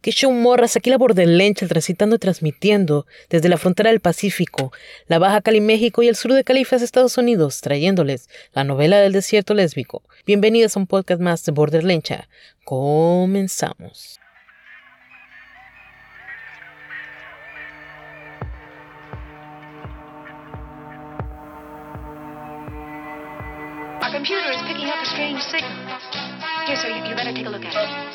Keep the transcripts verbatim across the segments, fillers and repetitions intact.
¿Qué show, morras? Aquí la Borderlencha, transitando y transmitiendo desde la frontera del Pacífico, la Baja Cali, México y el sur de Califas, Estados Unidos, trayéndoles la novela del desierto lésbico. Bienvenidas a un podcast más de Borderlencha. Comenzamos. Our computer is picking up a strange signal. Here, sir, you, you better take a look at it.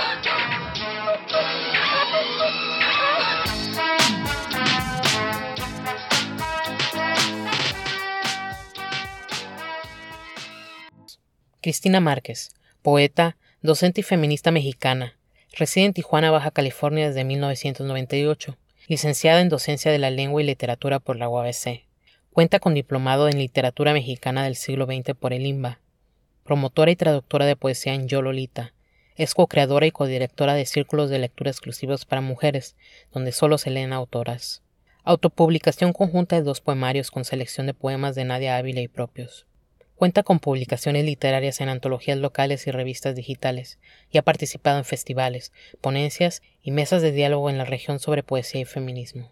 Cristina Márquez, poeta, docente y feminista mexicana, reside en Tijuana, Baja California desde mil novecientos noventa y ocho, licenciada en Docencia de la Lengua y Literatura por la U A B C. Cuenta con diplomado en Literatura Mexicana del siglo veinte por el I M B A. Promotora y traductora de poesía en Yo Lolita. Es co-creadora y codirectora de círculos de lectura exclusivos para mujeres, donde solo se leen autoras. Autopublicación conjunta de dos poemarios con selección de poemas de Nadia Ávila y propios. Cuenta con publicaciones literarias en antologías locales y revistas digitales, y ha participado en festivales, ponencias y mesas de diálogo en la región sobre poesía y feminismo.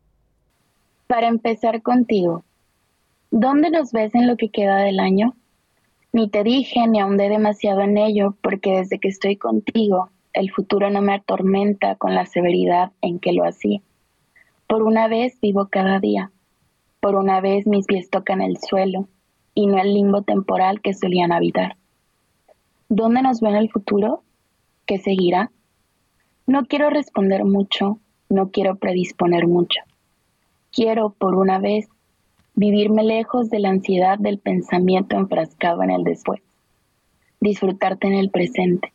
Para empezar contigo, ¿dónde nos ves en lo que queda del año? Ni te dije ni ahondé demasiado en ello, porque desde que estoy contigo, el futuro no me atormenta con la severidad en que lo hacía. Por una vez vivo cada día, por una vez mis pies tocan el suelo, y no el limbo temporal que solían habitar. ¿Dónde nos ve en el futuro? ¿Qué seguirá? No quiero responder mucho, no quiero predisponer mucho. Quiero, por una vez, vivirme lejos de la ansiedad del pensamiento enfrascado en el después. Disfrutarte en el presente.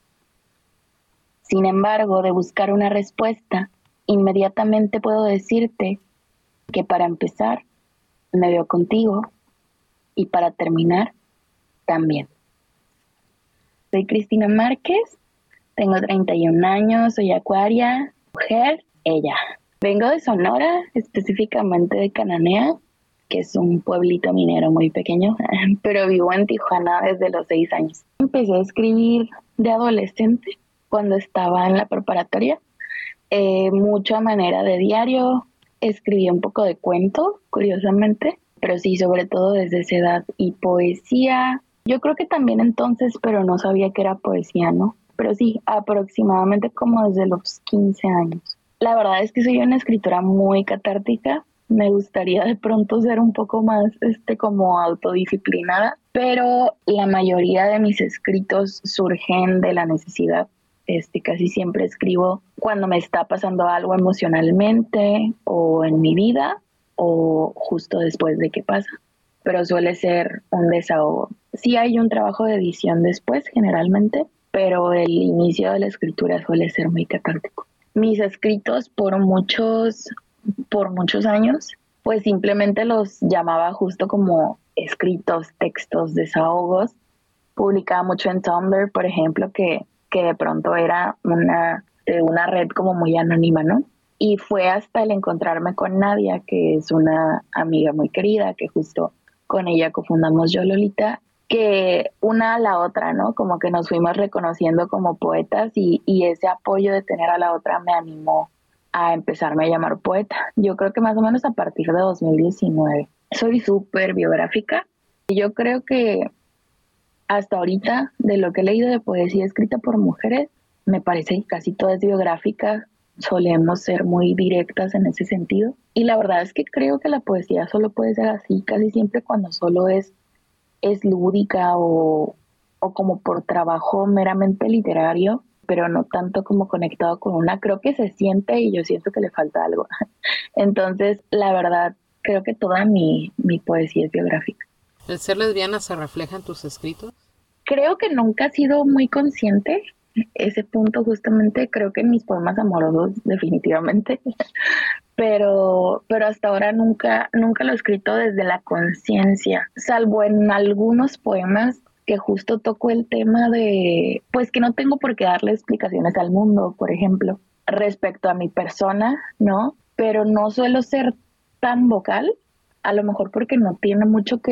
Sin embargo, de buscar una respuesta, inmediatamente puedo decirte que para empezar, me veo contigo, y para terminar, también. Soy Cristina Márquez, tengo treinta y un años, soy acuaria, mujer, ella. Vengo de Sonora, específicamente de Cananea, que es un pueblito minero muy pequeño, pero vivo en Tijuana desde los seis años. Empecé a escribir de adolescente cuando estaba en la preparatoria, eh, mucho a manera de diario, escribí un poco de cuento, curiosamente, pero sí, sobre todo desde esa edad. Y poesía, yo creo que también entonces, pero no sabía que era poesía, ¿no? Pero sí, aproximadamente como desde los quince años. La verdad es que soy una escritora muy catártica. Me gustaría de pronto ser un poco más este, como autodisciplinada, pero la mayoría de mis escritos surgen de la necesidad. Este, casi siempre escribo cuando me está pasando algo emocionalmente o en mi vida, o justo después de que pasa, pero suele ser un desahogo. Sí hay un trabajo de edición después, generalmente, pero el inicio de la escritura suele ser muy catártico. Mis escritos por muchos, por muchos años, pues simplemente los llamaba justo como escritos, textos, desahogos. Publicaba mucho en Tumblr, por ejemplo, que, que de pronto era una, de una red como muy anónima, ¿no? Y fue hasta el encontrarme con Nadia, que es una amiga muy querida, que justo con ella cofundamos Yo Lolita, que una a la otra, ¿no? Como que nos fuimos reconociendo como poetas y, y ese apoyo de tener a la otra me animó a empezarme a llamar poeta. Yo creo que más o menos a partir de dos mil diecinueve. Soy súper biográfica. Yo creo que hasta ahorita, de lo que he leído de poesía escrita por mujeres, me parece que casi toda es biográfica. Solemos ser muy directas en ese sentido. Y la verdad es que creo que la poesía solo puede ser así casi siempre cuando solo es, es lúdica o, o como por trabajo meramente literario, pero no tanto como conectado con una. Creo que se siente y yo siento que le falta algo. Entonces, la verdad, creo que toda mi, mi poesía es biográfica. ¿El ser lesbiana se refleja en tus escritos? Creo que nunca he sido muy consciente. Ese punto justamente creo que en mis poemas amorosos definitivamente, pero, pero hasta ahora nunca, nunca lo he escrito desde la conciencia, salvo en algunos poemas que justo toco el tema de, pues que no tengo por qué darle explicaciones al mundo, por ejemplo, respecto a mi persona, ¿no? Pero no suelo ser tan vocal, a lo mejor porque no tiene mucho que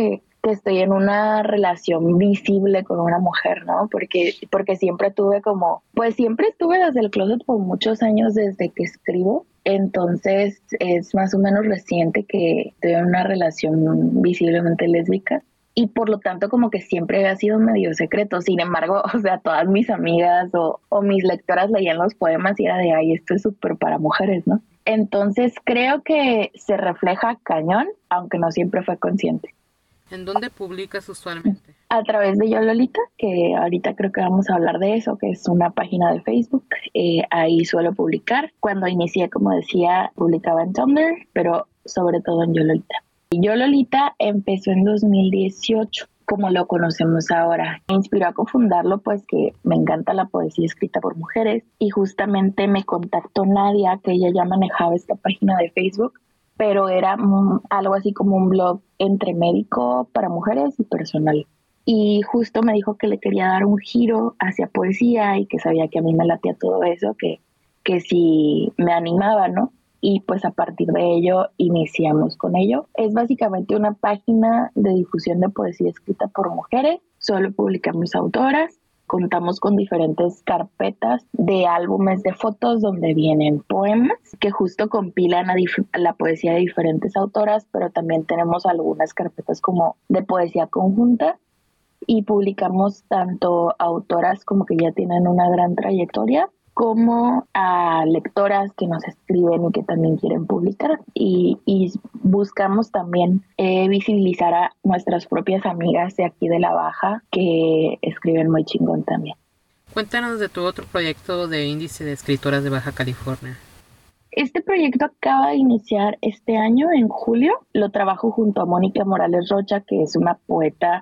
que estoy en una relación visible con una mujer, ¿no? Porque, porque siempre tuve como, pues siempre estuve desde el closet por muchos años desde que escribo. Entonces es más o menos reciente que estoy en una relación visiblemente lésbica. Y por lo tanto como que siempre ha sido medio secreto. Sin embargo, o sea, todas mis amigas o, o mis lectoras leían los poemas y era de, ay, esto es súper para mujeres, ¿no? Entonces creo que se refleja cañón, aunque no siempre fue consciente. ¿En dónde publicas usualmente? A través de Yo Lolita, que ahorita creo que vamos a hablar de eso, que es una página de Facebook. Eh, ahí suelo publicar. Cuando inicié, como decía, publicaba en Tumblr, pero sobre todo en Yo Lolita. Yo Lolita empezó en dos mil dieciocho, como lo conocemos ahora. Me inspiró a cofundarlo, pues que me encanta la poesía escrita por mujeres, y justamente me contactó Nadia, que ella ya manejaba esta página de Facebook, pero era mm, algo así como un blog entre médico para mujeres y personal. Y justo me dijo que le quería dar un giro hacia poesía y que sabía que a mí me latía todo eso, que, que si me animaba, ¿no? Y pues a partir de ello iniciamos con ello. Es básicamente una página de difusión de poesía escrita por mujeres. Solo publicamos autoras. Contamos con diferentes carpetas de álbumes de fotos donde vienen poemas que justo compilan a, dif- a la poesía de diferentes autoras, pero también tenemos algunas carpetas como de poesía conjunta y publicamos tanto autoras como que ya tienen una gran trayectoria como a lectoras que nos escriben y que también quieren publicar. Y, y buscamos también eh, visibilizar a nuestras propias amigas de aquí de la Baja que escriben muy chingón también. Cuéntanos de tu otro proyecto de Índice de Escritoras de Baja California. Este proyecto acaba de iniciar este año, en julio. Lo trabajo junto a Mónica Morales Rocha, que es una poeta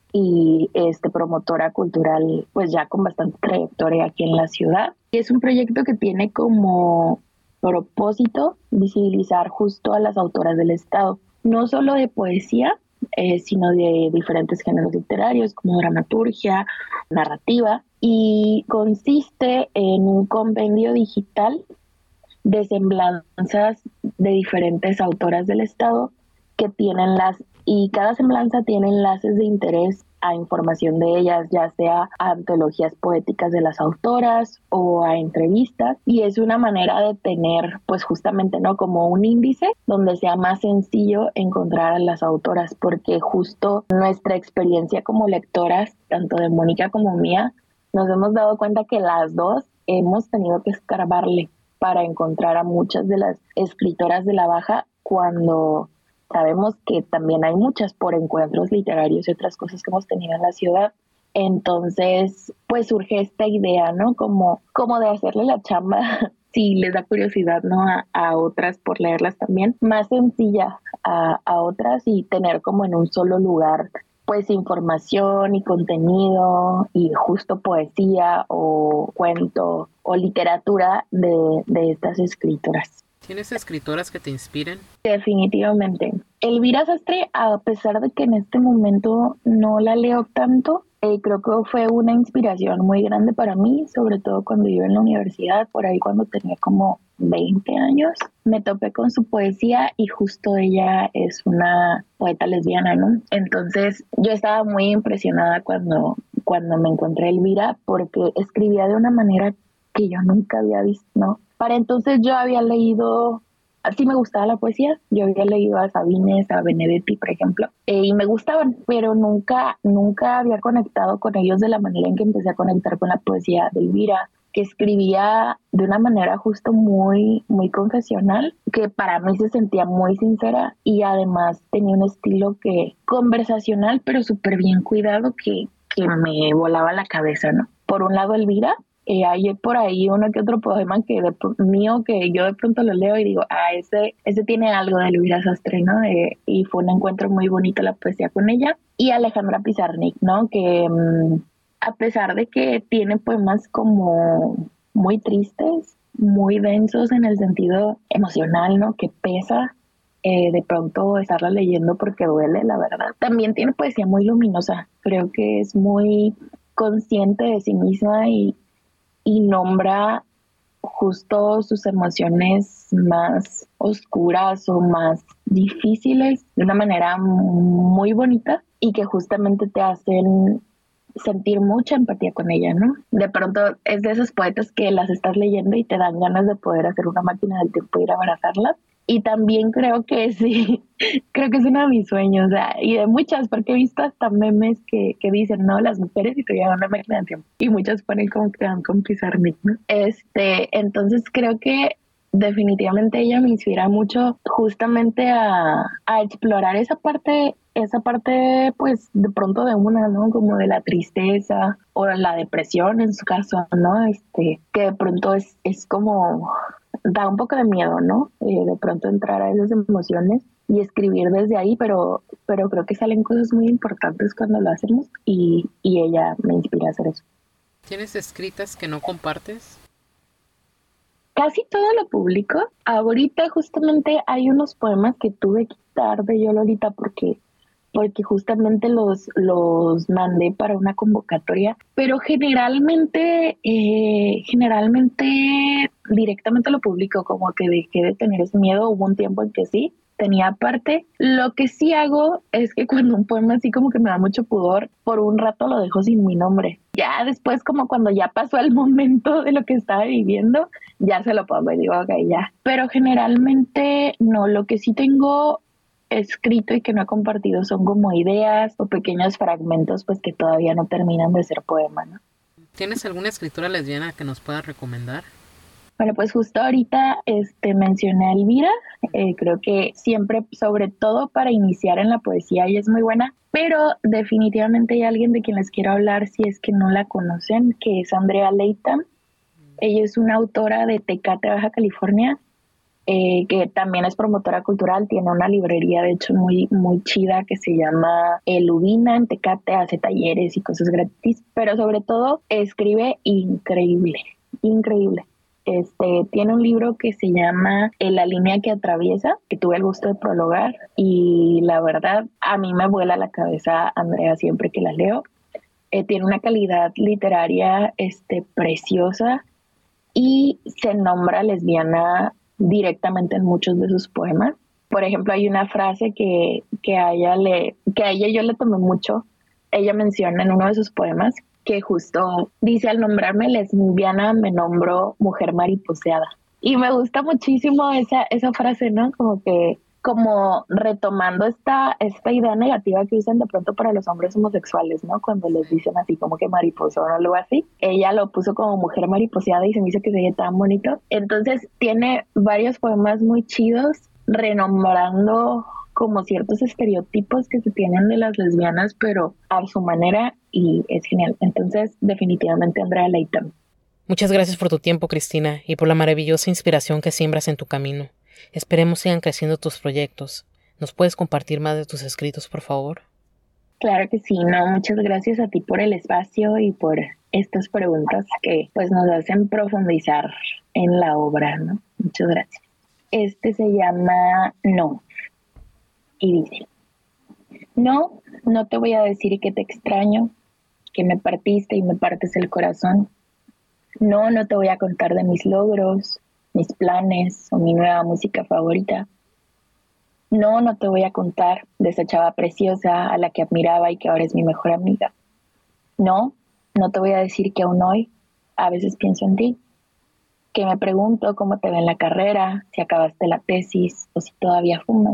y este, promotora cultural, pues ya con bastante trayectoria aquí en la ciudad. Y es un proyecto que tiene como propósito visibilizar justo a las autoras del estado, no solo de poesía, eh, sino de diferentes géneros literarios como dramaturgia, narrativa, y consiste en un compendio digital de semblanzas de diferentes autoras del estado que tienen las, y cada semblanza tiene enlaces de interés a información de ellas, ya sea a antologías poéticas de las autoras o a entrevistas, y es una manera de tener pues justamente no como un índice donde sea más sencillo encontrar a las autoras, porque justo nuestra experiencia como lectoras, tanto de Mónica como mía, nos hemos dado cuenta que las dos hemos tenido que escarbarle para encontrar a muchas de las escritoras de la Baja cuando sabemos que también hay muchas por encuentros literarios y otras cosas que hemos tenido en la ciudad. Entonces, pues surge esta idea, ¿no? Como, como de hacerle la chamba, si les da curiosidad, ¿no? A, a otras por leerlas también, más sencilla a, a otras y tener como en un solo lugar pues información y contenido y justo poesía o cuento o literatura de, de estas escritoras. ¿Tienes escritoras que te inspiren? Definitivamente. Elvira Sastre, a pesar de que en este momento no la leo tanto, eh, creo que fue una inspiración muy grande para mí, sobre todo cuando iba en la universidad, por ahí cuando tenía como veinte años. Me topé con su poesía y justo ella es una poeta lesbiana, ¿no? Entonces yo estaba muy impresionada cuando, cuando me encontré a Elvira porque escribía de una manera que yo nunca había visto, ¿no? Para entonces yo había leído, así me gustaba la poesía, yo había leído a Sabines, a Benedetti, por ejemplo, eh, y me gustaban, pero nunca, nunca había conectado con ellos de la manera en que empecé a conectar con la poesía de Elvira, que escribía de una manera justo muy, muy confesional, que para mí se sentía muy sincera y además tenía un estilo que conversacional, pero súper bien cuidado, que, que me volaba la cabeza, ¿no? Por un lado, Elvira. Eh, hay por ahí uno que otro poema que de, mío que yo de pronto lo leo y digo, ah, ese, ese tiene algo de Elvira Sastre, ¿no? Eh, y fue un encuentro muy bonito la poesía con ella. Y Alejandra Pizarnik, ¿no? Que mmm, a pesar de que tiene poemas como muy tristes, muy densos en el sentido emocional, ¿no? Que pesa eh, de pronto estarla leyendo porque duele, la verdad. También tiene poesía muy luminosa. Creo que es muy consciente de sí misma y y nombra justo sus emociones más oscuras o más difíciles de una manera muy bonita y que justamente te hacen sentir mucha empatía con ella, ¿no? De pronto es de esos poetas que las estás leyendo y te dan ganas de poder hacer una máquina del tiempo e ir a abrazarlas. Y también creo que sí, creo que es uno de mis sueños, o sea, y de muchas, porque he visto hasta memes que, que dicen, no, las mujeres y te llevan una máquina del tiempo. Y muchas ponen como que te van con Pizarnik, ¿no? Este, entonces creo que definitivamente ella me inspira mucho justamente a, a explorar esa parte, esa parte pues de pronto de una, ¿no? Como de la tristeza o la depresión en su caso, ¿no? Este, que de pronto es, es como, da un poco de miedo, ¿no? Eh, de pronto entrar a esas emociones y escribir desde ahí, pero, pero creo que salen cosas muy importantes cuando lo hacemos y, y ella me inspira a hacer eso. ¿Tienes escritas que no compartes? Casi todo lo publico. Ahorita justamente hay unos poemas que tuve que quitar de Yo Lolita porque, porque justamente los, los mandé para una convocatoria, pero generalmente, eh, generalmente directamente lo publico, como que dejé de tener ese miedo. Hubo un tiempo en que sí, tenía aparte. Lo que sí hago es que cuando un poema así como que me da mucho pudor, por un rato lo dejo sin mi nombre. Ya después, como cuando ya pasó el momento de lo que estaba viviendo, ya se lo pongo y digo, ok, ya. Pero generalmente no, lo que sí tengo escrito y que no he compartido son como ideas o pequeños fragmentos pues que todavía no terminan de ser poema, ¿no? ¿Tienes alguna escritora lesbiana que nos puedas recomendar? Bueno, pues justo ahorita este, mencioné a Elvira, eh, creo que siempre, sobre todo para iniciar en la poesía, ella es muy buena, pero definitivamente hay alguien de quien les quiero hablar si es que no la conocen, que es Andrea Leighton. Ella es una autora de Tecate, Baja California, eh, que también es promotora cultural, tiene una librería de hecho muy, muy chida que se llama Elubina en Tecate, hace talleres y cosas gratis, pero sobre todo escribe increíble, increíble. Este, tiene un libro que se llama La línea que atraviesa, que tuve el gusto de prologar y la verdad a mí me vuela la cabeza Andrea siempre que la leo. Eh, tiene una calidad literaria este, preciosa y se nombra lesbiana directamente en muchos de sus poemas. Por ejemplo, hay una frase que, que, a ella le, que a ella yo le tomé mucho. Ella menciona en uno de sus poemas que justo dice, al nombrarme lesbiana me nombro mujer mariposeada. Y me gusta muchísimo esa, esa frase, ¿no? Como que, como retomando esta, esta idea negativa que usan de pronto para los hombres homosexuales, ¿no? Cuando les dicen así como que mariposa o algo así. Ella lo puso como mujer mariposeada y se me hizo que se veía tan bonito. Entonces tiene varios poemas muy chidos renombrando como ciertos estereotipos que se tienen de las lesbianas, pero a su manera, y es genial. Entonces, definitivamente Andrea Leighton. Muchas gracias por tu tiempo, Cristina, y por la maravillosa inspiración que siembras en tu camino. Esperemos sigan creciendo tus proyectos. ¿Nos puedes compartir más de tus escritos, por favor? Claro que sí, no, muchas gracias a ti por el espacio y por estas preguntas que pues nos hacen profundizar en la obra, ¿no? Muchas gracias. Este se llama No. Y dice, no, no te voy a decir que te extraño, que me partiste y me partes el corazón. No, no te voy a contar de mis logros, mis planes o mi nueva música favorita. No, no te voy a contar de esa chava preciosa a la que admiraba y que ahora es mi mejor amiga. No, no te voy a decir que aún hoy a veces pienso en ti, que me pregunto cómo te va en la carrera, si acabaste la tesis o si todavía fumas.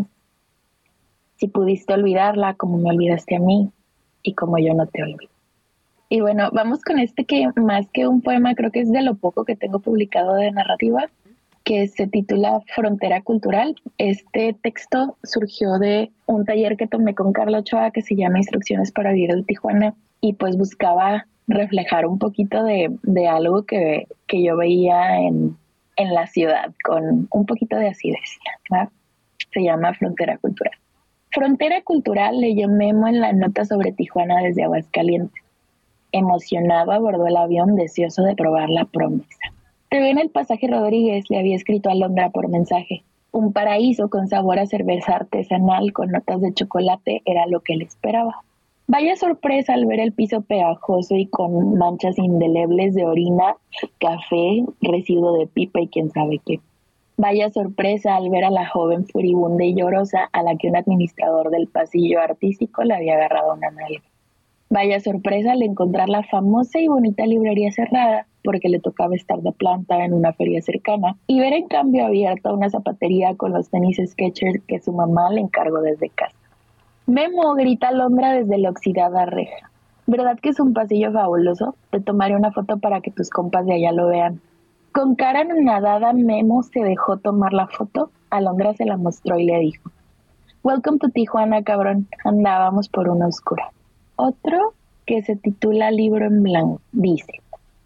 Si pudiste olvidarla como me olvidaste a mí y como yo no te olvido. Y bueno, vamos con este que más que un poema creo que es de lo poco que tengo publicado de narrativa, que se titula Frontera Cultural. Este texto surgió de un taller que tomé con Carla Ochoa que se llama Instrucciones para vivir en Tijuana y pues buscaba reflejar un poquito de, de algo que, que yo veía en, en la ciudad con un poquito de acidez, ¿verdad? Se llama Frontera Cultural. Frontera Cultural leyó Memo en la nota sobre Tijuana desde Aguascalientes. Emocionado abordó el avión deseoso de probar la promesa. Te veo en el pasaje Rodríguez, le había escrito a Londra por mensaje. Un paraíso con sabor a cerveza artesanal con notas de chocolate era lo que él esperaba. Vaya sorpresa al ver el piso pegajoso y con manchas indelebles de orina, café, residuo de pipa y quién sabe qué. Vaya sorpresa al ver a la joven furibunda y llorosa a la que un administrador del pasillo artístico le había agarrado una nalga. Vaya sorpresa al encontrar la famosa y bonita librería cerrada porque le tocaba estar de planta en una feria cercana y ver en cambio abierta una zapatería con los tenis Skechers que su mamá le encargó desde casa. Memo, grita Alondra desde la oxidada reja. ¿Verdad que es un pasillo fabuloso? Te tomaré una foto para que tus compas de allá lo vean. Con cara anonadada, Memo se dejó tomar la foto. Alondra se la mostró y le dijo: Welcome to Tijuana, cabrón. Andábamos por una oscura. Otro, que se titula Libro en Blanco, dice: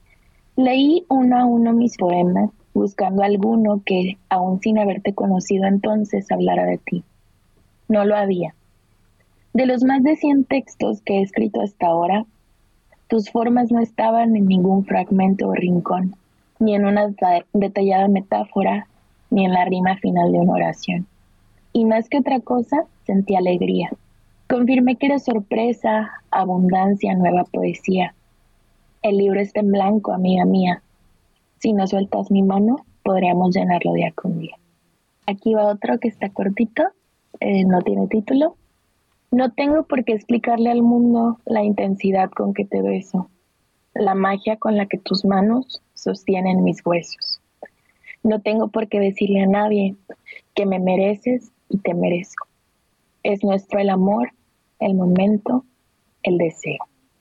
leí uno a uno mis poemas, buscando alguno que, aún sin haberte conocido entonces, hablara de ti. No lo había. De los más de cien textos que he escrito hasta ahora, tus formas no estaban en ningún fragmento o rincón, ni en una detallada metáfora, ni en la rima final de una oración. Y más que otra cosa, sentí alegría. Confirmé que era sorpresa, abundancia, nueva poesía. El libro está en blanco, amiga mía. Si no sueltas mi mano, podríamos llenarlo día con día. Aquí va otro que está cortito, eh, no tiene título. No tengo por qué explicarle al mundo la intensidad con que te beso, la magia con la que tus manos sostienen mis huesos. No tengo por qué decirle a nadie que me mereces y te merezco. Es nuestro el amor, el momento, el deseo.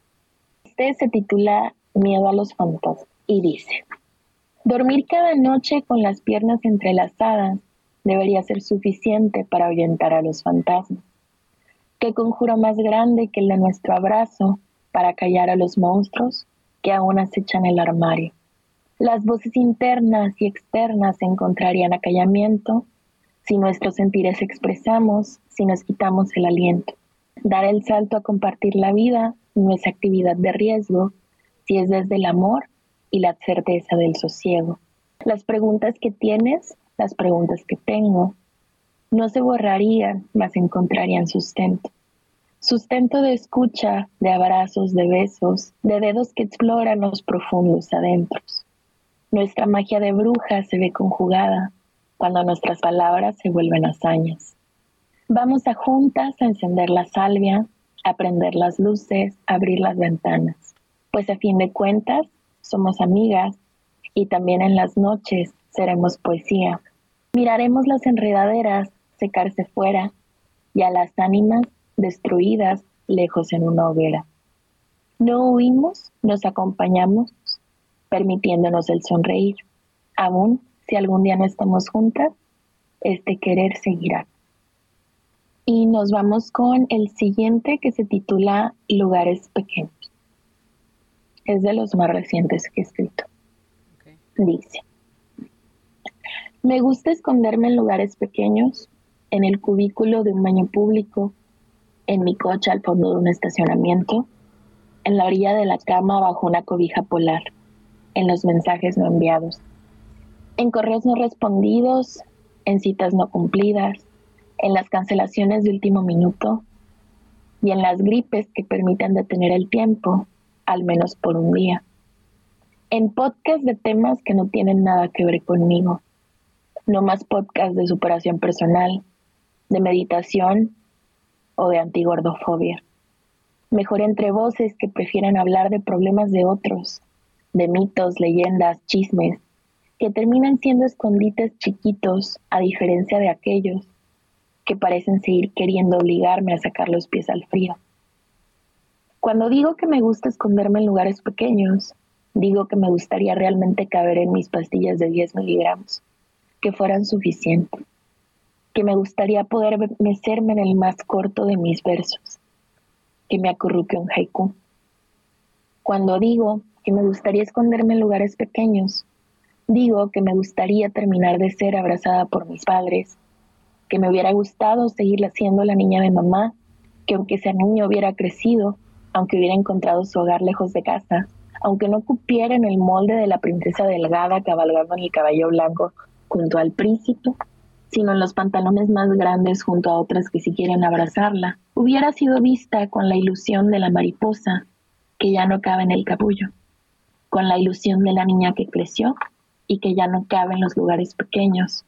Este se titula Miedo a los fantasmas y dice: dormir cada noche con las piernas entrelazadas debería ser suficiente para ahuyentar a los fantasmas. ¿Qué conjuro más grande que el de nuestro abrazo para callar a los monstruos que aún acechan el armario? Las voces internas y externas encontrarían acallamiento si nuestros sentires expresamos, si nos quitamos el aliento. Dar el salto a compartir la vida no es actividad de riesgo si es desde el amor y la certeza del sosiego. Las preguntas que tienes, las preguntas que tengo, no se borrarían, mas encontrarían sustento. Sustento de escucha, de abrazos, de besos, de dedos que exploran los profundos adentros. Nuestra magia de bruja se ve conjugada cuando nuestras palabras se vuelven hazañas. Vamos a juntas a encender la salvia, a prender las luces, a abrir las ventanas. Pues a fin de cuentas, somos amigas y también en las noches seremos poesía. Miraremos las enredaderas secarse fuera y a las ánimas destruidas lejos en una hoguera. No huimos, nos acompañamos, permitiéndonos el sonreír. Aún si algún día no estamos juntas, este querer seguirá. Y nos vamos con el siguiente, que se titula Lugares Pequeños. Es de los más recientes que he escrito. Okay. Dice: me gusta esconderme en lugares pequeños, en el cubículo de un baño público, en mi coche al fondo de un estacionamiento, en la orilla de la cama bajo una cobija polar, en los mensajes no enviados, en correos no respondidos, en citas no cumplidas, en las cancelaciones de último minuto y en las gripes que permiten detener el tiempo, al menos por un día. En podcasts de temas que no tienen nada que ver conmigo, no más podcasts de superación personal, de meditación o de antigordofobia. Mejor entre voces que prefieren hablar de problemas de otros, de mitos, leyendas, chismes, que terminan siendo escondites chiquitos a diferencia de aquellos que parecen seguir queriendo obligarme a sacar los pies al frío. Cuando digo que me gusta esconderme en lugares pequeños, digo que me gustaría realmente caber en mis pastillas de diez miligramos, que fueran suficientes, que me gustaría poder mecerme en el más corto de mis versos, que me acurruque un haiku. Cuando digo que me gustaría esconderme en lugares pequeños, digo que me gustaría terminar de ser abrazada por mis padres, que me hubiera gustado seguir siendo la niña de mamá, que aunque ese niño hubiera crecido, aunque hubiera encontrado su hogar lejos de casa, aunque no cupiera en el molde de la princesa delgada cabalgando en el caballo blanco junto al príncipe, sino en los pantalones más grandes junto a otras que sí quieren abrazarla, hubiera sido vista con la ilusión de la mariposa que ya no cabe en el capullo, con la ilusión de la niña que creció y que ya no cabe en los lugares pequeños,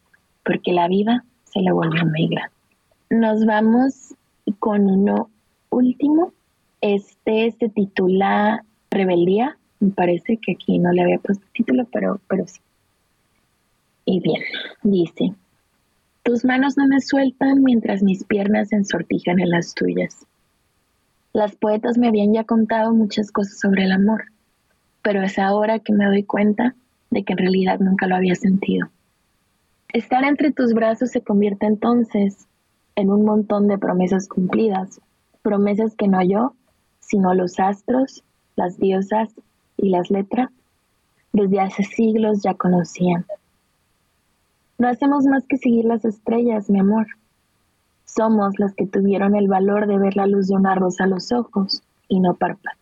porque la vida se le volvió muy grande. Nos vamos con uno último. Este se titula Rebeldía. Me parece que aquí no le había puesto título, pero, pero sí. Y bien, dice: tus manos no me sueltan mientras mis piernas se ensortijan en las tuyas. Las poetas me habían ya contado muchas cosas sobre el amor, pero es ahora que me doy cuenta de que en realidad nunca lo había sentido. Estar entre tus brazos se convierte entonces en un montón de promesas cumplidas, promesas que no yo, sino los astros, las diosas y las letras desde hace siglos ya conocían. No hacemos más que seguir las estrellas, mi amor. Somos las que tuvieron el valor de ver la luz de una rosa a los ojos y no parpadear.